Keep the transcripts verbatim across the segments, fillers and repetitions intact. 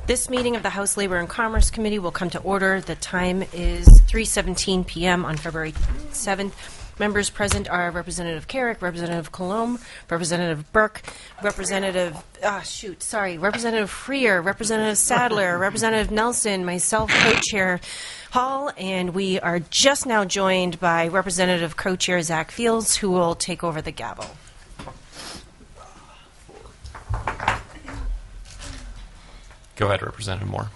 This meeting of the House Labor and Commerce Committee will come to order. The time is three seventeen p m on February seventh. Members present are Representative Carrick, Representative Colomb, Representative Burke, Representative, ah, shoot, sorry, Representative Freer, Representative Sadler, Representative Nelson, myself, Co-Chair Hall, and we are just now joined by Representative Co-Chair Zach Fields, who will take over the gavel. Go ahead, Representative Moore.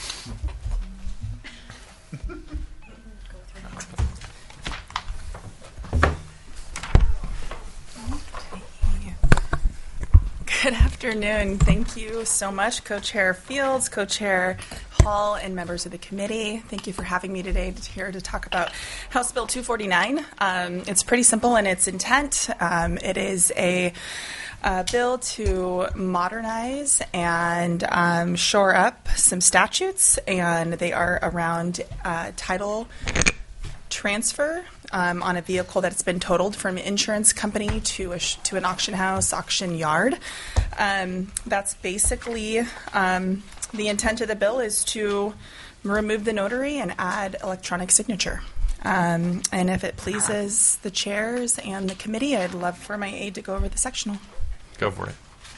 Good afternoon. Thank you so much, Co-Chair Fields, Co-Chair Hall, and members of the committee. Thank you for having me today to, here to talk about House Bill two forty-nine. Um, it's pretty simple in its intent. Um, it is a Uh, bill to modernize and um, shore up some statutes, and they are around uh, title transfer um, on a vehicle that's been totaled from an insurance company to a sh- to an auction house, auction yard. Um, that's basically um, the intent of the bill is to remove the notary and add electronic signature. Um, and if it pleases the chairs and the committee, I'd love for my aide to go over the sectional. Go for it.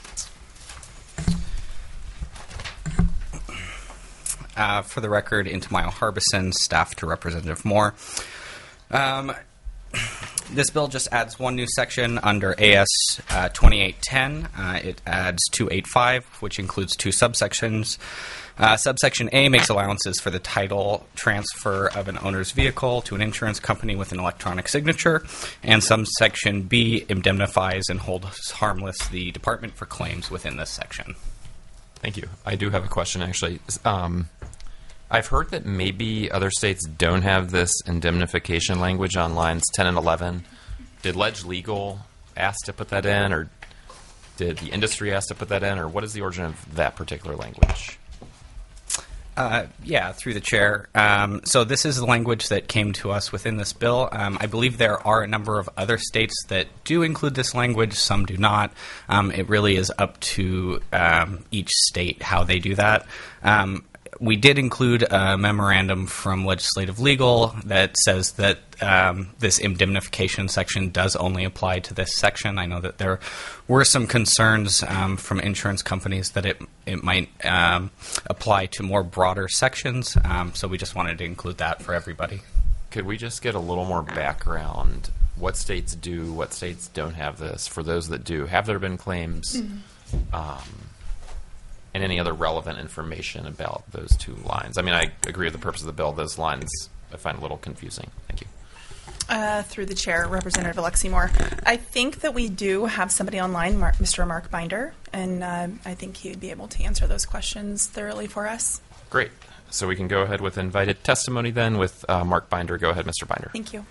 Uh, for the record, Intamile Harbison, staff to Representative Moore. Um, this bill just adds one new section under A S uh, twenty-eight ten. Uh, it adds two eighty-five, which includes two subsections. Uh, subsection A makes allowances for the title transfer of an owner's vehicle to an insurance company with an electronic signature, and subsection B indemnifies and holds harmless the Department for Claims within this section. Thank you. I do have a question, actually. Um, I've heard that maybe other states don't have this indemnification language on lines ten and eleven. Did Ledge Legal ask to put that in, or did the industry ask to put that in, or what is the origin of that particular language? Uh, yeah, through the chair. Um, so this is the language that came to us within this bill. Um, I believe there are a number of other states that do include this language. Some do not. Um, it really is up to um, each state how they do that. Um, we did include a memorandum from Legislative Legal that says that um, this indemnification section does only apply to this section. I know that there were some concerns um, from insurance companies that it it might um, apply to more broader sections, um, so we just wanted to include that for everybody. Could we just get a little more background? What states do, what states don't have this? For those that do, have there been claims? Mm-hmm. um, and any other relevant information about those two lines? I mean, I agree with the purpose of the bill. Those lines I find a little confusing. Thank you. Uh, through the chair, Representative Alexi Moore. I think that we do have somebody online, Mark, Mister Mark Binder, and uh, I think he would be able to answer those questions thoroughly for us. Great. So we can go ahead with invited testimony then with uh, Mark Binder. Go ahead, Mister Binder. Thank you.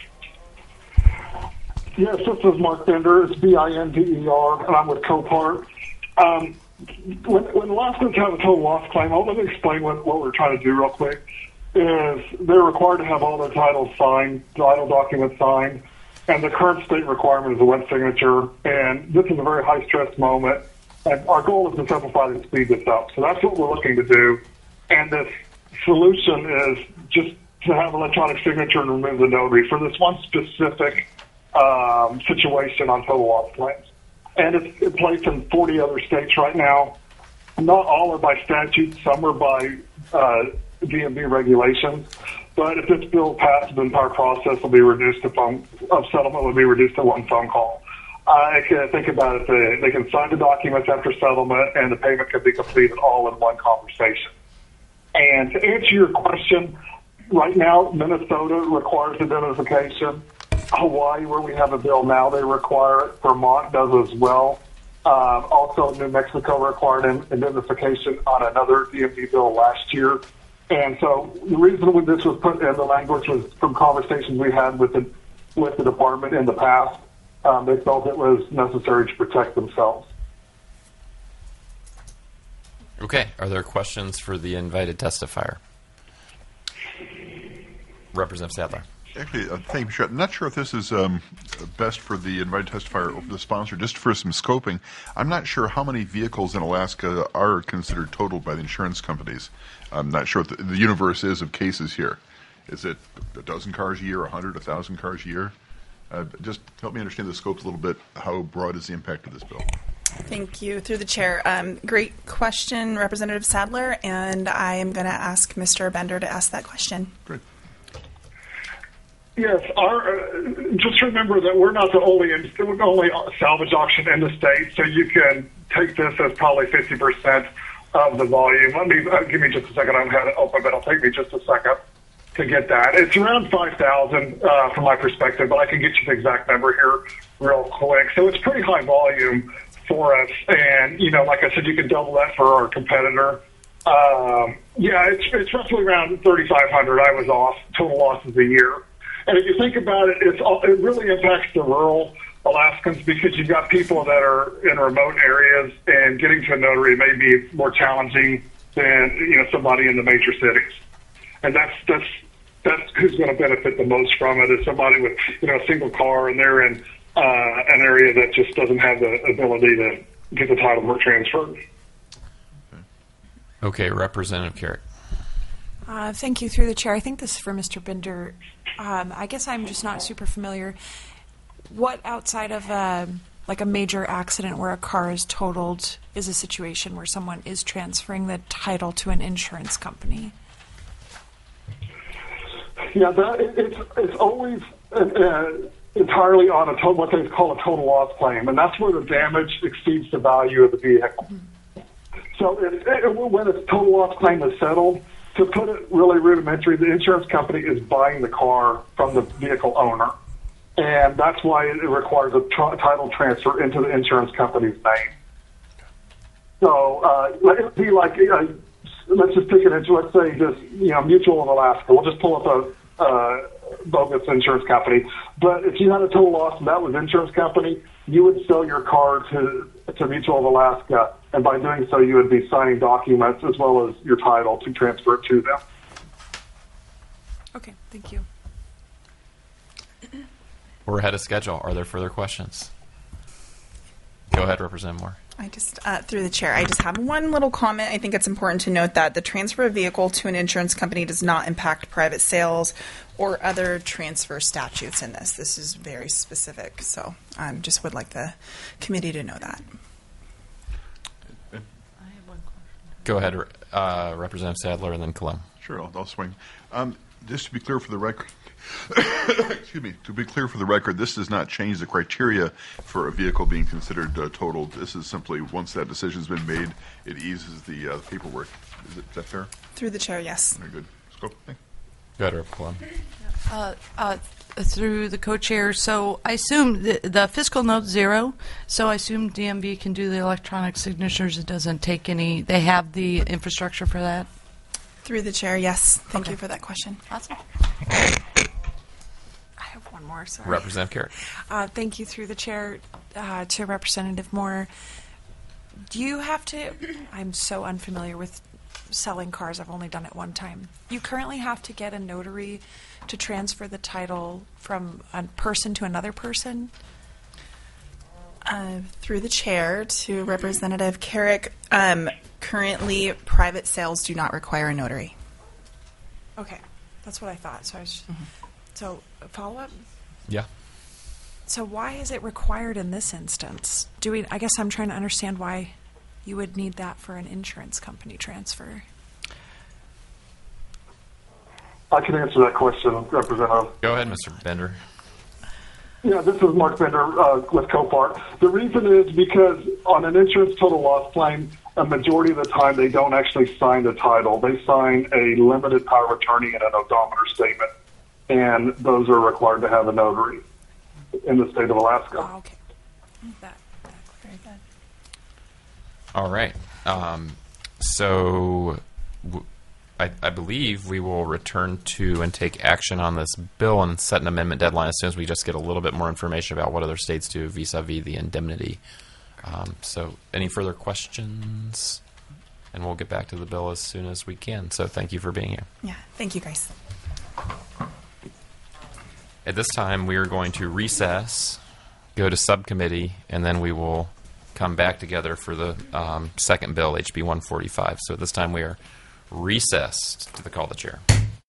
Yes, this is Mark Binder. It's B I N D E R, and I'm with Copart. Um, when, when lawsuits have a total loss claim, I'll let me explain what, what we're trying to do real quick. Is they're required to have all their titles signed, title documents signed, and the current state requirement is a wet signature. And this is a very high-stress moment, and our goal is to simplify and speed this up. So that's what we're looking to do. And this solution is just to have electronic signature and remove the notary for this one specific um, situation on total loss claims. And it's in place in forty other states right now. Not all are by statute. Some are by uh, D M V regulations. But if this bill passes, the entire process will be reduced to phone, of settlement will be reduced to one phone call. I can think about it. They, they can sign the documents after settlement, and the payment can be completed all in one conversation. And to answer your question, right now, Minnesota requires identification. Hawaii, where we have a bill now, they require it. Vermont does as well. Um, also, New Mexico required identification on another D M V bill last year. And so the reason this was put in the language was from conversations we had with the, with the department in the past. Um, they felt it was necessary to protect themselves. Okay. Are there questions for the invited testifier? Representative Sadler. Actually, uh, thank you, Michelle. I'm not sure if this is um, best for the invited testifier or for the sponsor. Just for some scoping, I'm not sure how many vehicles in Alaska are considered totaled by the insurance companies. I'm not sure what the, the universe is of cases here. Is it a dozen cars a year, a hundred, a thousand cars a year? Uh, just help me understand the scope a little bit. How broad is the impact of this bill? Thank you. Through the chair. Um, great question, Representative Sadler, and I am going to ask Mister Bender to ask that question. Great. Yes, our, uh, just remember that we're not the only we're the only salvage auction in the state, so you can take this as probably fifty percent of the volume. Let me uh, give me just a second. I don't have it open, but it'll take me just a second to get that. It's around five thousand uh, from my perspective, but I can get you the exact number here real quick. So it's pretty high volume for us, and you know, like I said, you can double that for our competitor. Um, yeah, it's it's roughly around thirty-five hundred. I was off total losses a year. And if you think about it, it's all, it really impacts the rural Alaskans because you've got people that are in remote areas, and getting to a notary may be more challenging than you know somebody in the major cities. And that's that's that's who's going to benefit the most from it is somebody with you know a single car, and they're in uh, an area that just doesn't have the ability to get the title work transferred. Okay, Representative Carrick. Uh, thank you. Through the chair, I think this is for Mister Bender. Um, I guess I'm just not super familiar. What outside of a, like a major accident where a car is totaled is a situation where someone is transferring the title to an insurance company? Yeah, that, it, it's it's always uh, uh, entirely on a to- what they call a total loss claim, and that's where the damage exceeds the value of the vehicle. Mm-hmm. So it, it, when a total loss claim is settled, to put it really rudimentary, the insurance company is buying the car from the vehicle owner, and that's why it requires a tr- title transfer into the insurance company's name. So uh, it would be like, uh, let's just pick it into, let's say, just you know, Mutual of Alaska. We'll just pull up a uh, bogus insurance company. But if you had a total loss and that was insurance company, you would sell your car to to Mutual of Alaska, and by doing so, you would be signing documents as well as your title to transfer it to them. Okay, thank you. We're ahead of schedule. Are there further questions? Go ahead, Representative Moore. I just, uh, through the chair, I just have one little comment. I think it's important to note that the transfer of vehicle to an insurance company does not impact private sales or other transfer statutes in this. This is very specific, so I um, just would like the committee to know that. Go ahead, uh, Representative Sadler, and then Colum. Sure, I'll, I'll swing. Um, just to be clear for the record, excuse me, to be clear for the record, this does not change the criteria for a vehicle being considered uh, totaled. This is simply, once that decision has been made, it eases the uh, paperwork. Is, it, is that fair? Through the chair, yes. Very good. Scope. Thank you. Go ahead, Representative Colum. Uh, uh, through the co-chair, so I assume the, the fiscal note zero, so I assume D M V can do the electronic signatures. It doesn't take any, they have the infrastructure for that? Through the chair, yes. Thank Okay. you for that question. Awesome. I have one more, sorry. Representative Carrick. Uh, thank you through the chair uh, to Representative Moore. Do you have to, I'm so unfamiliar with selling cars, I've only done it one time. You currently have to get a notary to transfer the title from a person to another person? Uh, through the chair to Representative Carrick, um, currently private sales do not require a notary. Okay, that's what I thought. So I was, Mm-hmm. so follow up. Yeah. So why is it required in this instance? Do we? I guess I'm trying to understand why you would need that for an insurance company transfer. I can answer that question, Representative. Go ahead, Mister Bender. Yeah, this is Mark Bender uh, with Copart. The reason is because on an insurance total loss claim, a majority of the time they don't actually sign the title. They sign a limited power of attorney and an odometer statement, and those are required to have a notary in the state of Alaska. Oh, okay. That, that very good. All right. Um, so w- I, I believe we will return to and take action on this bill and set an amendment deadline as soon as we just get a little bit more information about what other states do vis-a-vis the indemnity. Um, so any further questions? And we'll get back to the bill as soon as we can. So thank you for being here. Yeah, thank you, guys. At this time, we are going to recess, go to subcommittee, and then we will come back together for the um, second bill, H B one forty-five. So at this time, we are recessed to the call of the chair.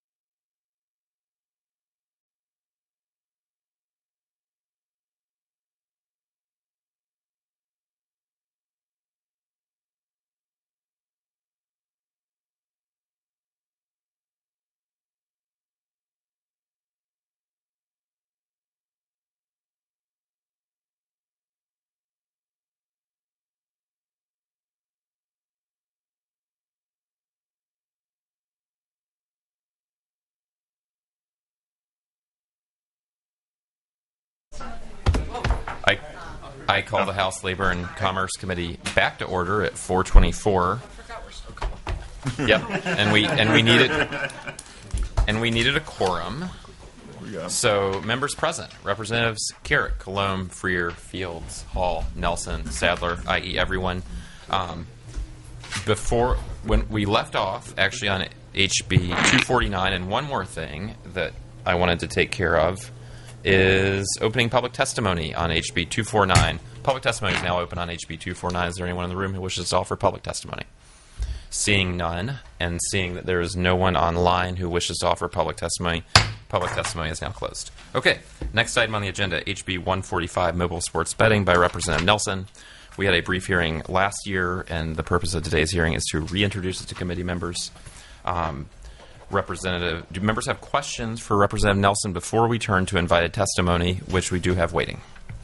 I, I call the House Labor and Commerce Committee back to order at four twenty-four. Yep, and we and we needed and we needed a quorum. So members present: Representatives Carrick, Colomb, Freer, Fields, Hall, Nelson, Sadler, that is everyone. Um, before when we left off, actually on H B two forty-nine, and one more thing that I wanted to take care of is opening public testimony on H B two forty-nine. Public testimony is now open on H B two forty-nine. Is there anyone in the room who wishes to offer public testimony? Seeing none, and seeing that there is no one online who wishes to offer public testimony, public testimony is now closed. Okay, next item on the agenda, H B one forty-five, mobile sports betting by Representative Nelson. We had a brief hearing last year, and the purpose of today's hearing is to reintroduce it to committee members. Um, Representative, do members have questions for Representative Nelson before we turn to invited testimony, which we do have waiting?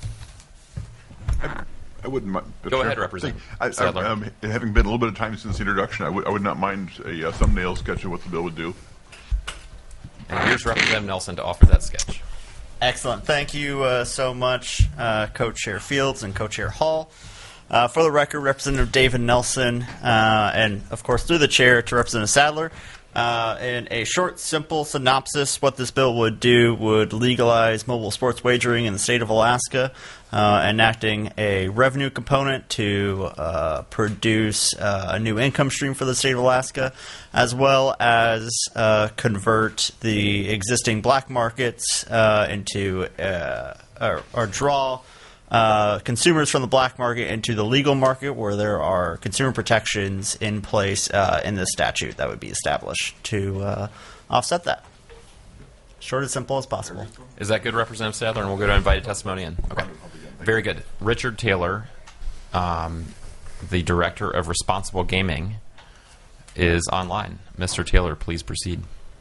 I, I wouldn't mind. Go ahead, Representative I, I, Sadler. um, having been a little bit of time since the introduction, I would I would not mind a uh, thumbnail sketch of what the bill would do. And here's Representative Nelson to offer that sketch. Excellent. Thank you uh, so much, uh, Co-Chair Fields and Co-Chair Hall. Uh, for the record, Representative David Nelson, uh, and of course through the chair to Representative Sadler. Uh, in a short, simple synopsis, what this bill would do would legalize mobile sports wagering in the state of Alaska, uh, enacting a revenue component to uh, produce uh, a new income stream for the state of Alaska, as well as uh, convert the existing black markets uh, into uh, or, or draw Uh, consumers from the black market into the legal market, where there are consumer protections in place uh, in the statute that would be established to uh, offset that. Short and simple as possible. Is that good, Representative Sadler? And we'll go to invited testimony in. Okay. Very good. Richard Taylor, um, the Director of Responsible Gaming, is online. Mister Taylor, please proceed.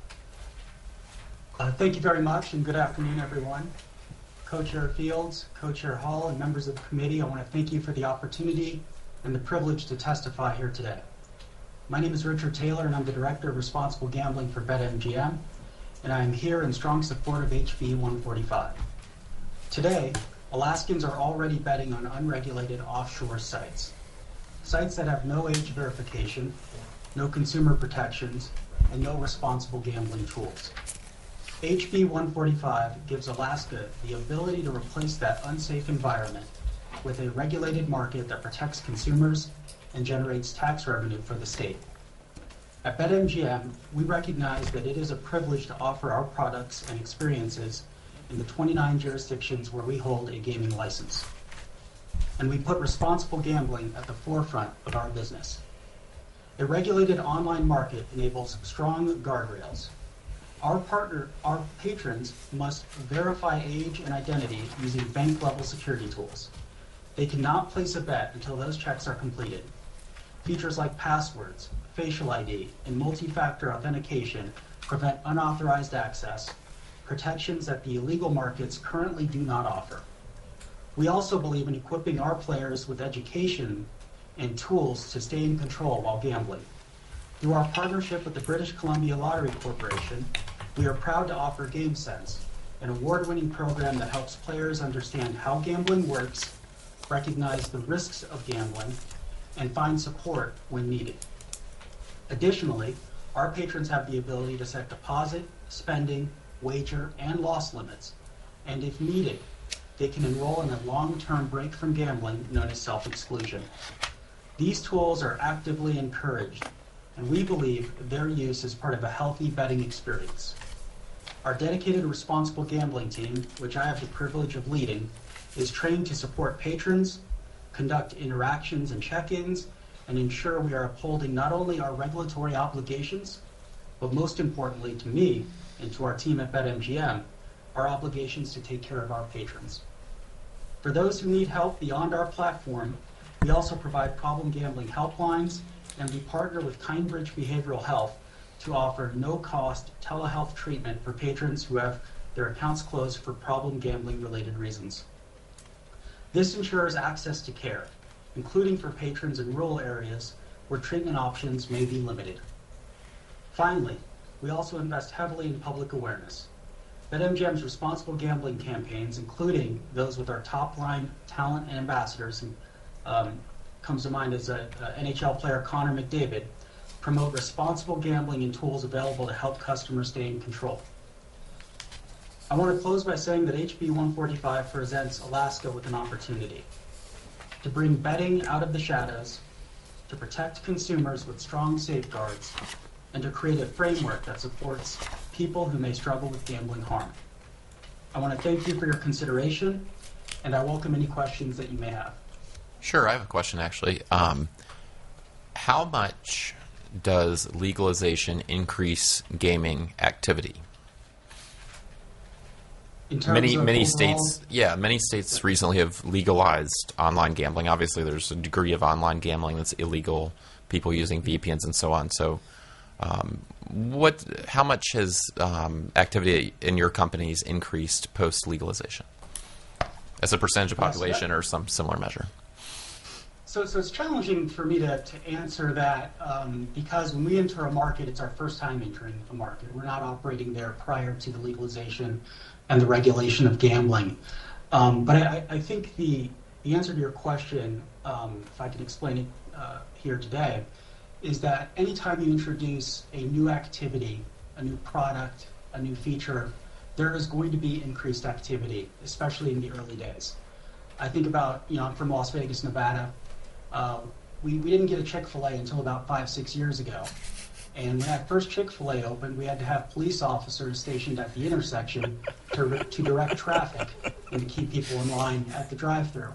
Uh, thank you very much, and good afternoon, everyone. Co-Chair Fields, Co-Chair Hall, and members of the committee, I want to thank you for the opportunity and the privilege to testify here today. My name is Richard Taylor, and I'm the Director of Responsible Gambling for BetMGM, and I am here in strong support of H B one forty-five. Today, Alaskans are already betting on unregulated offshore sites, sites that have no age verification, no consumer protections, and no responsible gambling tools. H B one forty-five gives Alaska the ability to replace that unsafe environment with a regulated market that protects consumers and generates tax revenue for the state. At BetMGM, we recognize that it is a privilege to offer our products and experiences in the twenty-nine jurisdictions where we hold a gaming license. And we put responsible gambling at the forefront of our business. A regulated online market enables strong guardrails. Our partner, our patrons must verify age and identity using bank-level security tools. They cannot place a bet until those checks are completed. Features like passwords, facial I D, and multi-factor authentication prevent unauthorized access, protections that the illegal markets currently do not offer. We also believe in equipping our players with education and tools to stay in control while gambling. Through our partnership with the British Columbia Lottery Corporation, we are proud to offer GameSense, an award-winning program that helps players understand how gambling works, recognize the risks of gambling, and find support when needed. Additionally, our patrons have the ability to set deposit, spending, wager, and loss limits, and if needed, they can enroll in a long-term break from gambling known as self-exclusion. These tools are actively encouraged, and we believe their use is part of a healthy betting experience. Our dedicated responsible gambling team, which I have the privilege of leading, is trained to support patrons, conduct interactions and check-ins, and ensure we are upholding not only our regulatory obligations, but most importantly to me and to our team at BetMGM, our obligations to take care of our patrons. For those who need help beyond our platform, we also provide problem gambling helplines, and we partner with Kindbridge Behavioral Health to offer no-cost telehealth treatment for patrons who have their accounts closed for problem gambling-related reasons. This ensures access to care, including for patrons in rural areas where treatment options may be limited. Finally, we also invest heavily in public awareness. BetMGM's responsible gambling campaigns, including those with our top-line talent and ambassadors, um, comes to mind as a, a N H L player Connor McDavid, promote responsible gambling and tools available to help customers stay in control. I want to close by saying that H B one forty-five presents Alaska with an opportunity to bring betting out of the shadows, to protect consumers with strong safeguards, and to create a framework that supports people who may struggle with gambling harm. I want to thank you for your consideration, and I welcome any questions that you may have. Sure, I have a question actually. Um, how much does legalization increase gaming activity? In terms Many of many overall- states, yeah, many states recently have legalized online gambling. Obviously, there's a degree of online gambling that's illegal, people using V P Ns and so on. So, um, what? How much has um, activity in your companies increased post legalization, as a percentage of Yes, population that- or some similar measure? So, so it's challenging for me to, to answer that um, because when we enter a market, it's our first time entering a market. We're not operating there prior to the legalization and the regulation of gambling. Um, but I, I think the, the answer to your question, um, if I can explain it uh, here today, is that anytime you introduce a new activity, a new product, a new feature, there is going to be increased activity, especially in the early days. I think about, you know, I'm from Las Vegas, Nevada. Uh, we, we didn't get a Chick-fil-A until about five, six years ago. And when that first Chick-fil-A opened, we had to have police officers stationed at the intersection to, to direct traffic and to keep people in line at the drive-thru.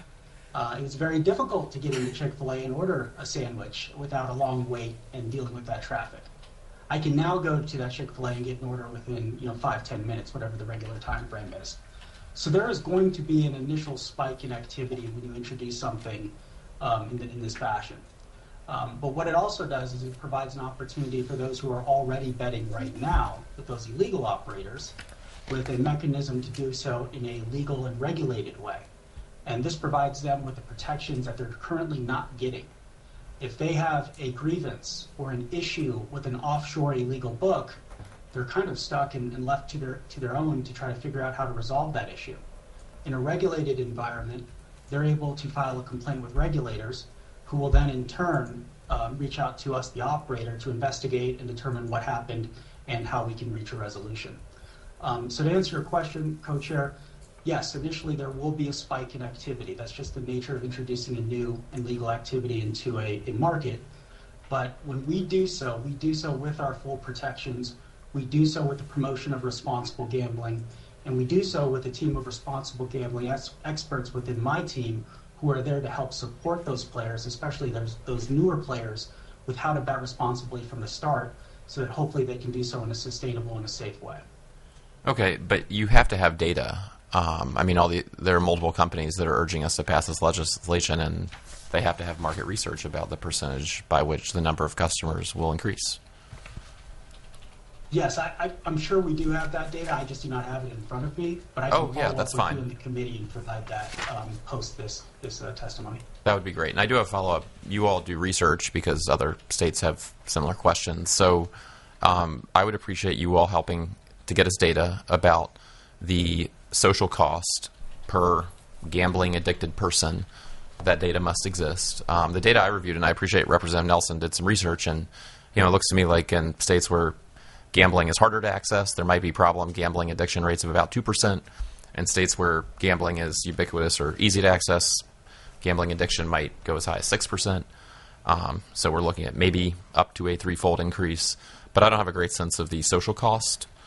Uh, it was very difficult to get into Chick-fil-A and order a sandwich without a long wait and dealing with that traffic. I can now go to that Chick-fil-A and get an order within, you know, five, ten minutes, whatever the regular time frame is. So there is going to be an initial spike in activity when you introduce something um, in, the, in this fashion. Um, but what it also does is it provides an opportunity for those who are already betting right now, with those illegal operators, with a mechanism to do so in a legal and regulated way. And this provides them with the protections that they're currently not getting. If they have a grievance or an issue with an offshore illegal book, they're kind of stuck and, and left to their, to their own to try to figure out how to resolve that issue. In a regulated environment, they're able to file a complaint with regulators, who will then in turn uh, reach out to us, the operator, to investigate and determine what happened and how we can reach a resolution. Um, so to answer your question, Co-Chair, yes, initially there will be a spike in activity. That's just the nature of introducing a new and legal activity into a, a market. But when we do so, we do so with our full protections. We do so with the promotion of responsible gambling, and we do so with a team of responsible gambling ex- experts within my team who are there to help support those players, especially those, those newer players, with how to bet responsibly from the start so that hopefully they can do so in a sustainable and a safe way. Okay, but you have to have data. Um, I mean, all the there are multiple companies that are urging us to pass this legislation, and they have to have market research about the percentage by which the number of customers will increase. Yes, I, I, I'm sure we do have that data. I just do not have it in front of me. But I can Oh, follow yeah, that's up with fine. you in the committee and provide that um, post this this uh, testimony. That would be great. And I do have a follow-up. You all do research because other states have similar questions. So um, I would appreciate you all helping to get us data about the social cost per gambling-addicted person. That data must exist. Um, the data I reviewed, and I appreciate Representative Nelson did some research, and you know, it looks to me like in states where gambling is harder to access, there might be problem gambling addiction rates of about two percent. In states where gambling is ubiquitous or easy to access, gambling addiction might go as high as six percent. Um, so we're looking at maybe up to a threefold increase. But I don't have a great sense of the social cost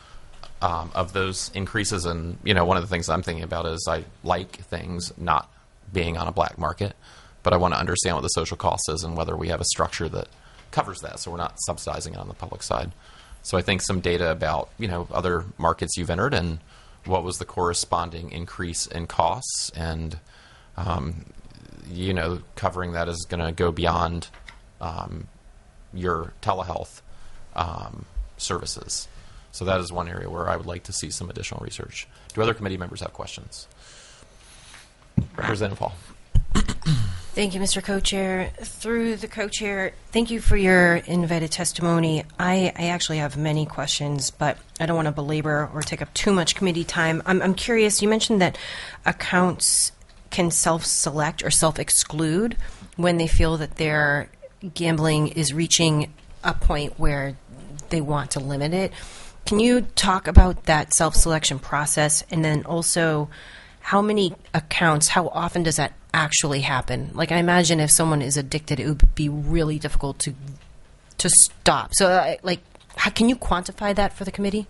um, of those increases. And, you know, one of the things I'm thinking about is I like things not being on a black market, but I want to understand what the social cost is and whether we have a structure that covers that so we're not subsidizing it on the public side. So I think some data about, you know, other markets you've entered and what was the corresponding increase in costs, and, um, you know, covering that is going to go beyond um, your telehealth um, services. So that is one area where I would like to see some additional research. Do other committee members have questions? Representative Hall. Thank you, Mister Co-Chair. Through the Co-Chair, thank you for your invited testimony. I, I actually have many questions, but I don't want to belabor or take up too much committee time. I'm, I'm curious, you mentioned that accounts can self-select or self-exclude when they feel that their gambling is reaching a point where they want to limit it. Can you talk about that self-selection process, and then also how many accounts, how often does that actually happen? Like, I imagine if someone is addicted, it would be really difficult to to stop. So, uh, like, how, can you quantify that for the committee?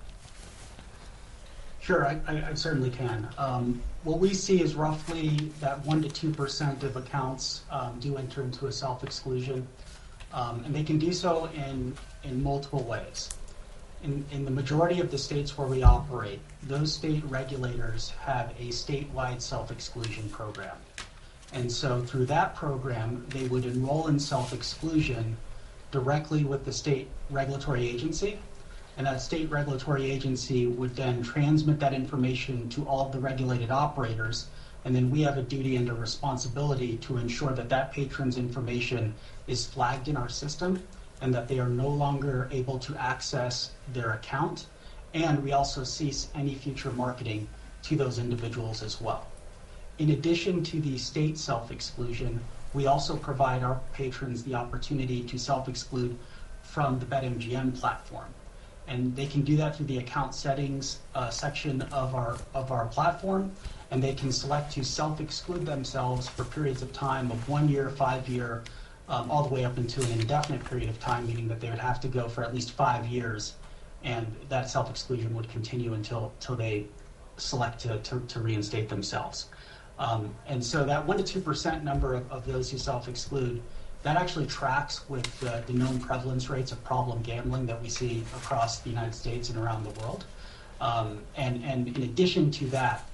Sure, I, I, I certainly can. Um, what we see is roughly that one to two percent of accounts um, do enter into a self-exclusion, um, and they can do so in in multiple ways. In, in the majority of the states where we operate, those state regulators have a statewide self-exclusion program. And so through that program, they would enroll in self-exclusion directly with the state regulatory agency, and that state regulatory agency would then transmit that information to all of the regulated operators, and then we have a duty and a responsibility to ensure that that patron's information is flagged in our system and that they are no longer able to access their account, and we also cease any future marketing to those individuals as well. In addition to the state self-exclusion, we also provide our patrons the opportunity to self-exclude from the BetMGM platform. And they can do that through the account settings uh, section of our, of our platform, and they can select to self-exclude themselves for periods of time of one year, five year, um, all the way up into an indefinite period of time, meaning that they would have to go for at least five years, and that self-exclusion would continue until, until they select to, to, to reinstate themselves. Um, and so that one to two percent number of, of those who self-exclude, that actually tracks with the, the known prevalence rates of problem gambling that we see across the United States and around the world. Um, and, and in addition to that,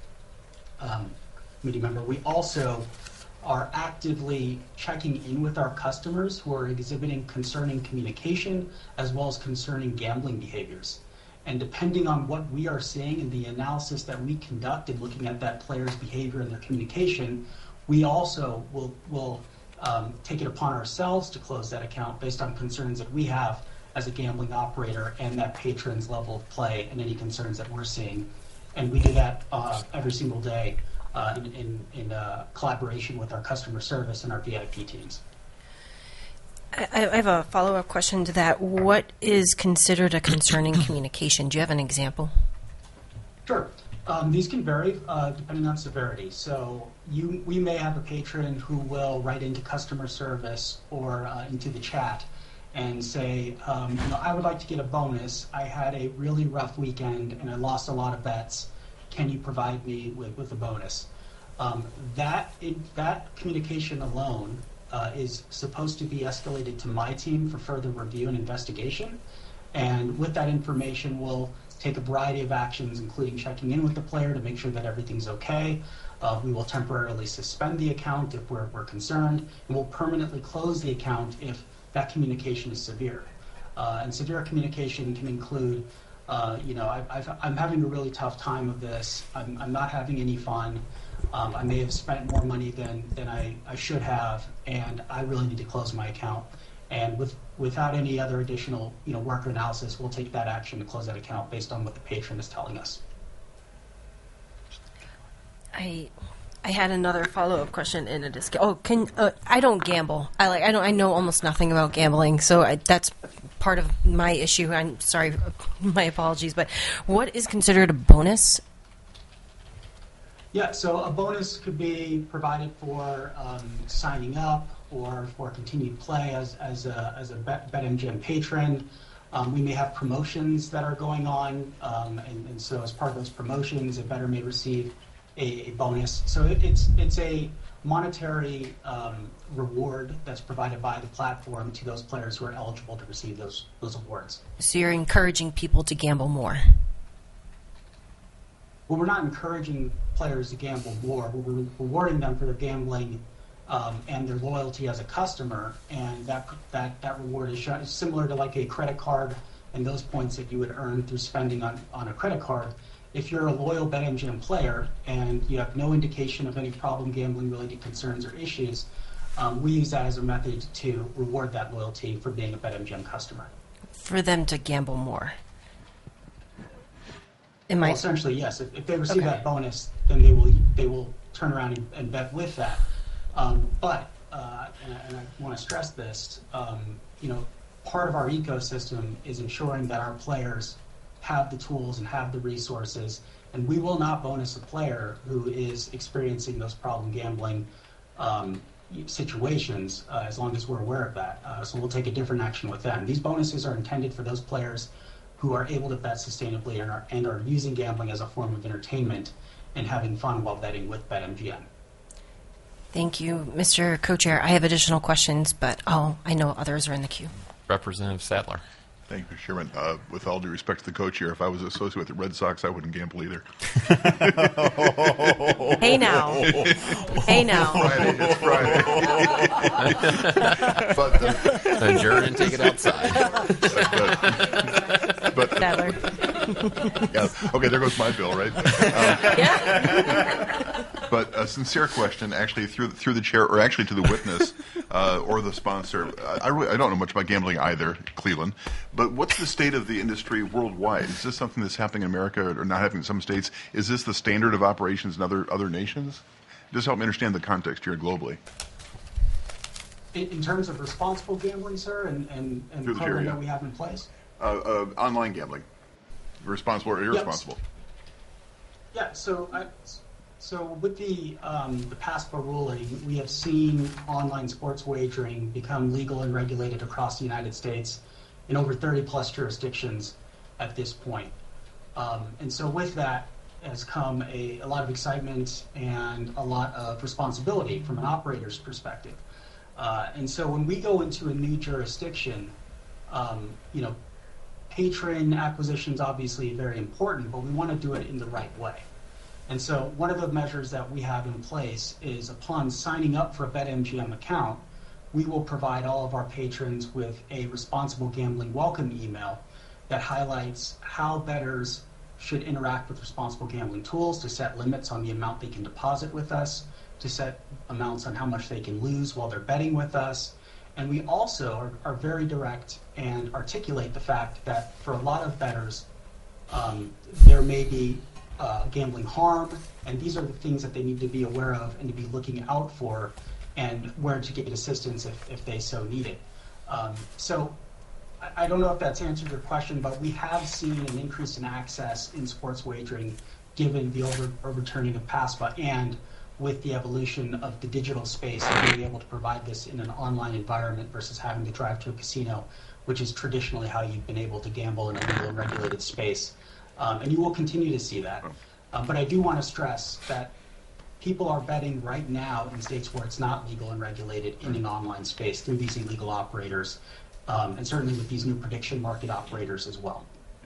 um, committee member, we also are actively checking in with our customers who are exhibiting concerning communication as well as concerning gambling behaviors. And depending on what we are seeing in the analysis that we conduct in looking at that player's behavior and their communication, we also will, will um, take it upon ourselves to close that account based on concerns that we have as a gambling operator and that patron's level of play and any concerns that we're seeing. And we do that uh, every single day uh, in, in, in uh, collaboration with our customer service and our V I P teams. I I have a follow-up question to that. What is considered a concerning communication? Do you have an example? Sure. Um, these can vary uh, depending on severity. So you, we may have a patron who will write into customer service or uh, into the chat and say, um, you know, I would like to get a bonus. I had a really rough weekend and I lost a lot of bets. Can you provide me with, with a bonus? Um, that, it, that communication alone Uh, is supposed to be escalated to my team for further review and investigation. And with that information, we'll take a variety of actions, including checking in with the player to make sure that everything's okay. Uh, we will temporarily suspend the account if we're, we're concerned, and we'll permanently close the account if that communication is severe. Uh, and severe communication can include, uh, you know, I, I've, I'm having a really tough time of this. I'm, I'm not having any fun. Um, I may have spent more money than, than I, I should have, and I really need to close my account. And with, without any other additional, you know, work or analysis, we'll take that action to close that account based on what the patron is telling us. I I had another follow-up question in a disc. Oh, can uh, I don't gamble. I like I don't. I know almost nothing about gambling, so I, that's part of my issue. I'm sorry, my apologies. But what is considered a bonus? Yeah, so a bonus could be provided for um, signing up or for continued play as, as a, as a Bet, BetMGM patron. Um, we may have promotions that are going on, um, and, and so as part of those promotions, a bettor may receive a, a bonus. So it, it's it's a monetary um, reward that's provided by the platform to those players who are eligible to receive those those awards. So you're encouraging people to gamble more. Well, we're not encouraging players to gamble more. We're rewarding them for their gambling um, and their loyalty as a customer, and that that that reward is sh- similar to like a credit card and those points that you would earn through spending on, on a credit card. If you're a loyal BetMGM player and you have no indication of any problem gambling-related concerns or issues, um, we use that as a method to reward that loyalty for being a BetMGM customer. For them to gamble more. Am Well, I essentially, yes. If, if they receive Okay. that bonus, then they will they will turn around and, and bet with that. Um, but uh, and, I- and I want to stress this. Um, you know, part of our ecosystem is ensuring that our players have the tools and have the resources, and we will not bonus a player who is experiencing those problem gambling um, situations uh, as long as we're aware of that. Uh, so we'll take a different action with them. These bonuses are intended for those players who are able to bet sustainably and are, and are using gambling as a form of entertainment and having fun while betting with BetMGM. Thank you, Mister Co-Chair. I have additional questions, but oh, I know others are in the queue. Representative Sadler. Thank you, Mister Chairman. Uh, with all due respect to the co-chair, if I was associated with the Red Sox, I wouldn't gamble either. Hey now. Hey now. Friday, it's Friday. but, uh, Adjourn and take it outside. but, but Sadler. yeah, okay, there goes my bill, right? Um, Yeah. But a sincere question, actually, through through the chair, or actually to the witness uh, or the sponsor. I, I, really, I don't know much about gambling either, Cleveland. But what's the state of the industry worldwide? Is this something that's happening in America or not happening in some states? Is this the standard of operations in other other nations? Just help me understand the context here globally. In, in terms of responsible gambling, sir, and, and, and the Through the chair, program yeah. that we have in place? Uh, uh, online gambling, responsible or irresponsible? Yeah, so I, so with the um, the PASPA ruling, we have seen online sports wagering become legal and regulated across the United States in over thirty plus jurisdictions at this point. Um, and so with that has come a, a lot of excitement and a lot of responsibility from an operator's perspective. Uh, and so when we go into a new jurisdiction, um, you know, patron acquisition is obviously very important, but we want to do it in the right way. And so one of the measures that we have in place is upon signing up for a BetMGM account, we will provide all of our patrons with a responsible gambling welcome email that highlights how bettors should interact with responsible gambling tools to set limits on the amount they can deposit with us, to set amounts on how much they can lose while they're betting with us. And we also are, are very direct and articulate the fact that for a lot of bettors, um, there may be uh, gambling harm, and these are the things that they need to be aware of and to be looking out for, and where to get assistance if, if they so need it. Um, so I, I don't know if that's answered your question, but we have seen an increase in access in sports wagering given the over, overturning of PASPA and with the evolution of the digital space and being able to provide this in an online environment versus having to drive to a casino, which is traditionally how you've been able to gamble in a legal and regulated space. Um, and you will continue to see that. Um, but I do want to stress that people are betting right now in states where it's not legal and regulated in an online space through these illegal operators, um, and certainly with these new prediction market operators as well.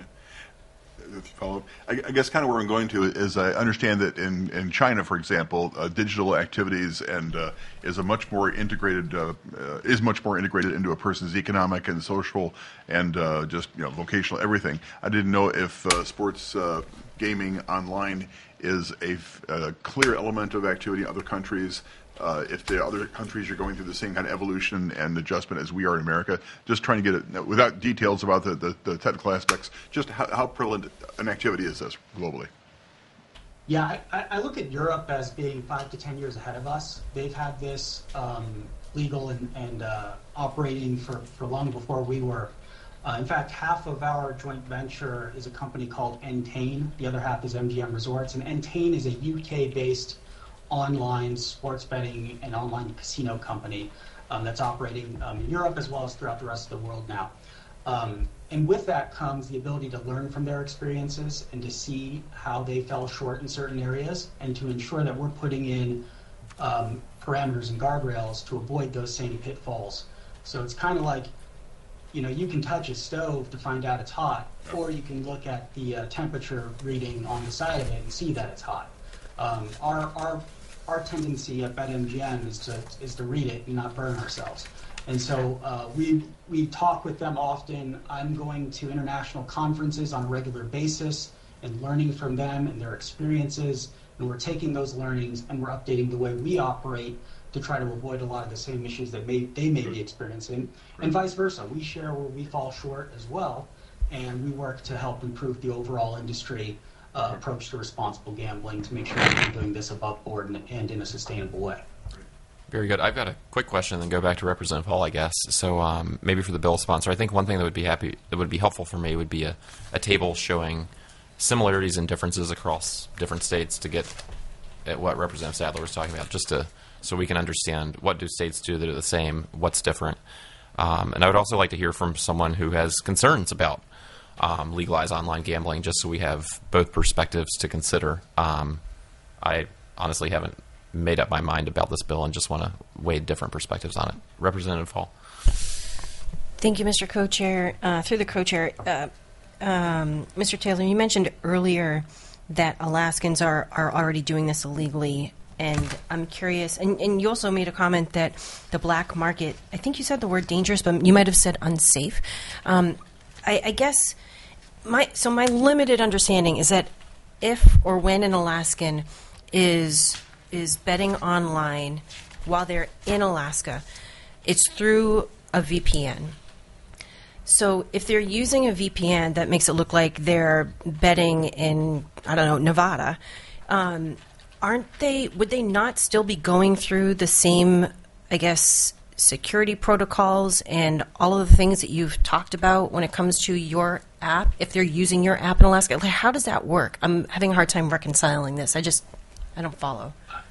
Follow. I, I guess kind of where I'm going to is I understand that in, in China, for example, uh, digital activities and uh, is a much more integrated uh, uh, is much more integrated into a person's economic and social and uh, just you know vocational everything. I didn't know if uh, sports uh, gaming online is a, f- a clear element of activity in other countries. Uh, if the other countries are going through the same kind of evolution and adjustment as we are in America, just trying to get it without details about the, the, the technical aspects, just how, how prevalent an activity is this globally? Yeah, I, I look at Europe as being five to ten years ahead of us. They've had this um, legal and, and uh, operating for, for long before we were. Uh, in fact, half of our joint venture is a company called Entain. The other half is M G M Resorts. And Entain is a U K-based online sports betting and online casino company um, that's operating um, in Europe as well as throughout the rest of the world now. Um, and with that comes the ability to learn from their experiences and to see how they fell short in certain areas, and to ensure that we're putting in um, parameters and guardrails to avoid those same pitfalls. So it's kind of like, you know, you can touch a stove to find out it's hot, or you can look at the uh, temperature reading on the side of it and see that it's hot. Um, our, our, our tendency at BetMGM is to, is to read it and not burn ourselves. And so uh, we, we talk with them often. I'm going to international conferences on a regular basis and learning from them and their experiences, and we're taking those learnings and we're updating the way we operate to try to avoid a lot of the same issues that may, they may be experiencing, and vice versa. We share where we fall short as well, and we work to help improve the overall industry uh, approach to responsible gambling to make sure that we're doing this above board and, and in a sustainable way. Very good. I've got a quick question, and then go back to Representative Hall, I guess. So um, maybe for the bill sponsor, I think one thing that would be happy, that would be helpful for me, would be a, a table showing similarities and differences across different states to get at what Representative Sadler was talking about, just to so we can understand what do states do that are the same, what's different. Um, and I would also like to hear from someone who has concerns about um, legalized online gambling, just so we have both perspectives to consider. Um, I honestly haven't made up my mind about this bill and just want to weigh different perspectives on it. Representative Hall. Thank you, Mister Co-Chair. Uh, through the Co-Chair, uh, um, Mister Taylor, you mentioned earlier that Alaskans are, are already doing this illegally, and I'm curious, and, and you also made a comment that the black market, I think you said the word dangerous, but you might have said unsafe. Um, I, I guess, my so my limited understanding is that if or when an Alaskan is is betting online while they're in Alaska, it's through a V P N. So if they're using a V P N that makes it look like they're betting in, I don't know, Nevada, um, aren't they, would they not still be going through the same, I guess, security protocols and all of the things that you've talked about when it comes to your app, if they're using your app in Alaska? Like, how does that work? I'm having a hard time reconciling this. I just, I don't follow.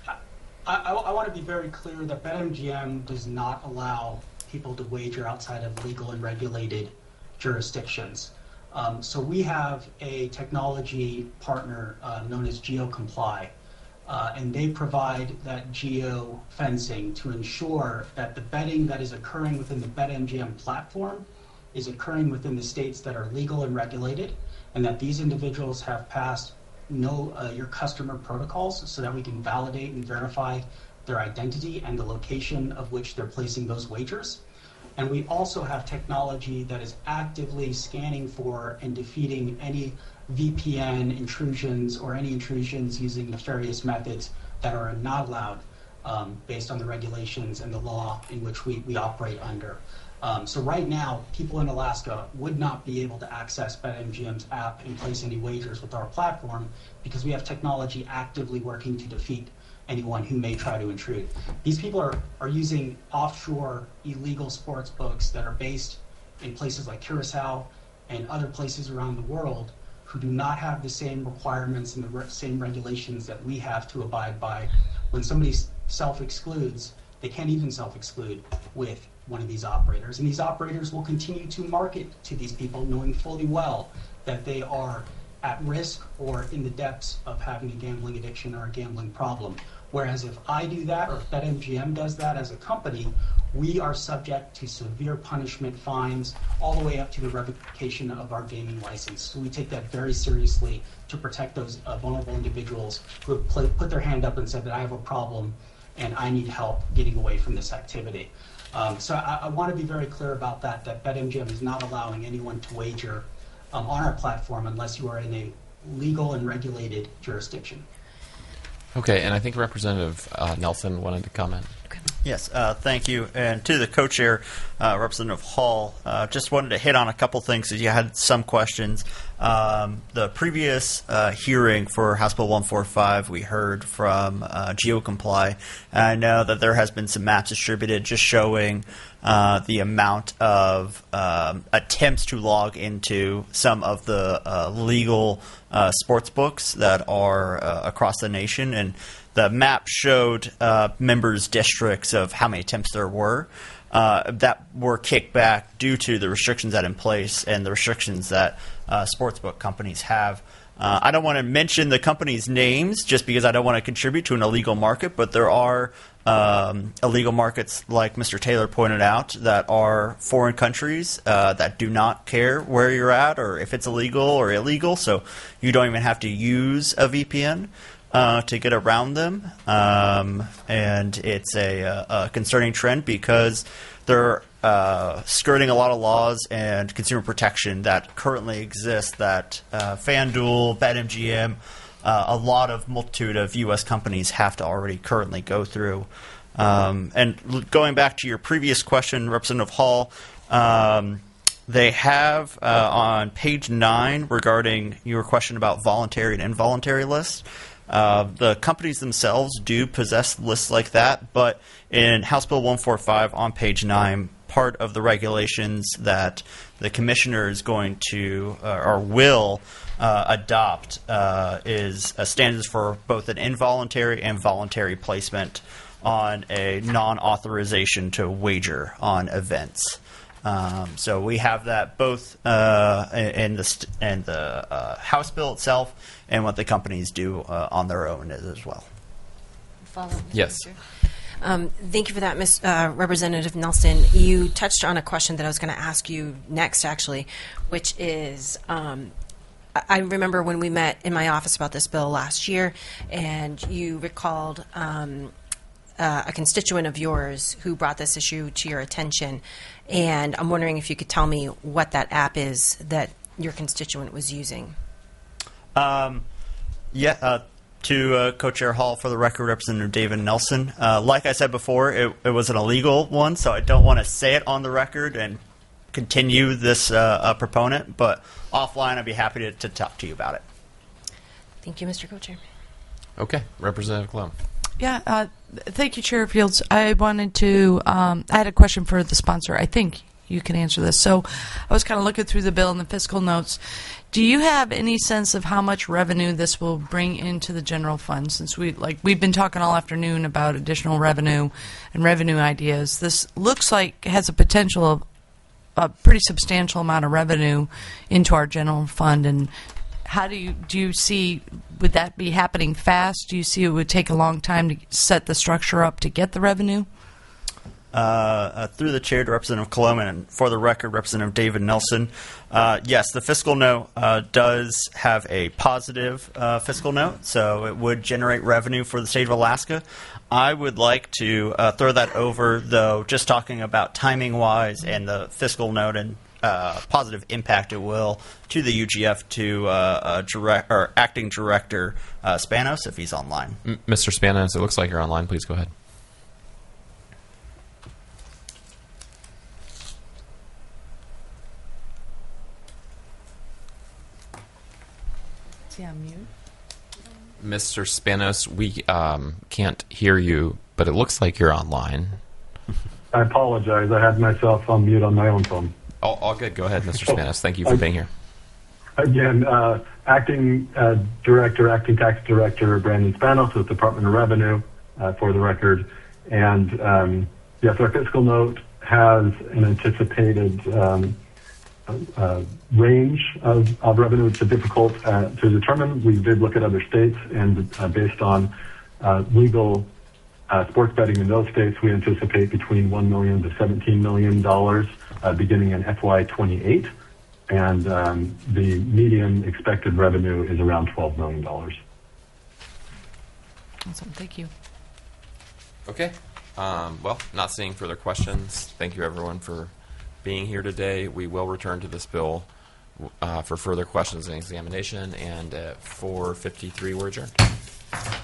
I, I, I want to be very clear that BetMGM does not allow people to wager outside of legal and regulated jurisdictions. Um, so we have a technology partner uh, known as GeoComply, uh, and they provide that geo fencing to ensure that the betting that is occurring within the BetMGM platform is occurring within the states that are legal and regulated, and that these individuals have passed know uh, your customer protocols so that we can validate and verify their identity and the location of which they're placing those wagers. And we also have technology that is actively scanning for and defeating any V P N intrusions or any intrusions using nefarious methods that are not allowed um, based on the regulations and the law in which we, we operate under. Um, so right now, people in Alaska would not be able to access BetMGM's app and place any wagers with our platform because we have technology actively working to defeat anyone who may try to intrude. These people are, are using offshore illegal sports books that are based in places like Curacao and other places around the world who do not have the same requirements and the re- same regulations that we have to abide by. When somebody self-excludes, they can't even self-exclude with one of these operators. And these operators will continue to market to these people knowing fully well that they are at risk or in the depths of having a gambling addiction or a gambling problem. Whereas if I do that or if BetMGM does that as a company, we are subject to severe punishment, fines, all the way up to the revocation of our gaming license. So we take that very seriously to protect those uh, vulnerable individuals who have play, put their hand up and said that I have a problem and I need help getting away from this activity. Um, so I, I want to be very clear about that, that BetMGM is not allowing anyone to wager um, on our platform unless you are in a legal and regulated jurisdiction. Okay, and I think Representative uh, Nelson wanted to comment. Yes, uh, thank you. And to the co-chair, uh, Representative Hall, uh, just wanted to hit on a couple things because you had some questions. Um, the previous uh, hearing for House Bill one forty-five, we heard from uh, GeoComply. And I know that there has been some maps distributed just showing uh, the amount of um, attempts to log into some of the uh, legal uh, sports books that are uh, across the nation. And the map showed uh, members' districts of how many attempts there were. uh, that were kicked back due to the restrictions that in place and the restrictions that uh, sportsbook companies have. Uh, I don't want to mention the companies' names just because I don't want to contribute to an illegal market, but there are um, illegal markets, like Mister Taylor pointed out, that are foreign countries uh, that do not care where you're at or if it's illegal or illegal, so you don't even have to use a V P N uh, to get around them. Um, and it's a, a concerning trend because they're Uh, skirting a lot of laws and consumer protection that currently exist that uh, FanDuel, BetMGM, uh, a lot of multitude of U S companies have to already currently go through. Um, and l- going back to your previous question, Representative Hall, um, they have uh, on page nine regarding your question about voluntary and involuntary lists. Uh, the companies themselves do possess lists like that, but in House Bill one forty-five on page nine, part of the regulations that the commissioner is going to uh, or will uh, adopt uh, is uh, standards for both an involuntary and voluntary placement on a non-authorization to wager on events. Um, so we have that both uh, in the st- in the uh, House bill itself and what the companies do uh, on their own as well. Follow, Yes. Um, thank you for that, Miz Uh, Representative Nelson. You touched on a question that I was going to ask you next, actually, which is um, I I remember when we met in my office about this bill last year, and you recalled um, uh, a constituent of yours who brought this issue to your attention. And I'm wondering if you could tell me what that app is that your constituent was using. Um, yeah. Uh, To uh, Co-Chair Hall, for the record, Representative David Nelson. Uh, like I said before, it, it was an illegal one, so I don't want to say it on the record and continue this uh, uh, proponent. But offline, I'd be happy to, to talk to you about it. Thank you, Mister Co-Chair. Okay, Representative Colon. Yeah, uh, thank you, Chair Fields. I wanted to, um, I had a question for the sponsor. I think you can answer this. So I was kind of looking through the bill and the fiscal notes. Do you have any sense of how much revenue this will bring into the general fund? Since we like we've been talking all afternoon about additional revenue and revenue ideas, this looks like it has a potential of a pretty substantial amount of revenue into our general fund. And how do you do you see, would that be happening fast? Do you see it would take a long time to set the structure up to get the revenue? Uh, uh, through the chair to Representative Coloma, and for the record, Representative David Nelson. Uh, yes, the fiscal note uh, does have a positive uh, fiscal note, so it would generate revenue for the state of Alaska. I would like to uh, throw that over, though, just talking about timing-wise and the fiscal note and uh, positive impact it will to the U G F to uh, uh, direct, or acting director uh, Spanos, if he's online. M- Mister Spanos, it looks like you're online. Please go ahead. Yeah, mute. Mister Spanos, we um, can't hear you, but it looks like you're online. I apologize. I had myself on mute on my own phone. All, all good. Go ahead, Mister Spanos. Thank you for being here. Again, uh, acting uh, director, acting tax director Brandon Spanos with Department of Revenue, uh, for the record. And um, yes, our fiscal note has an anticipated um, uh, range of, of revenue. It's difficult uh, to determine. We did look at other states, and uh, based on uh, legal uh, sports betting in those states, we anticipate between one million dollars to seventeen million dollars uh, beginning in F Y twenty-eight. And um, the median expected revenue is around twelve million dollars. Awesome. Thank you. Okay. Um, well, not seeing further questions. Thank you, everyone, for being here today. We will return to this bill uh, for further questions and examination. And at four fifty-three, we're adjourned.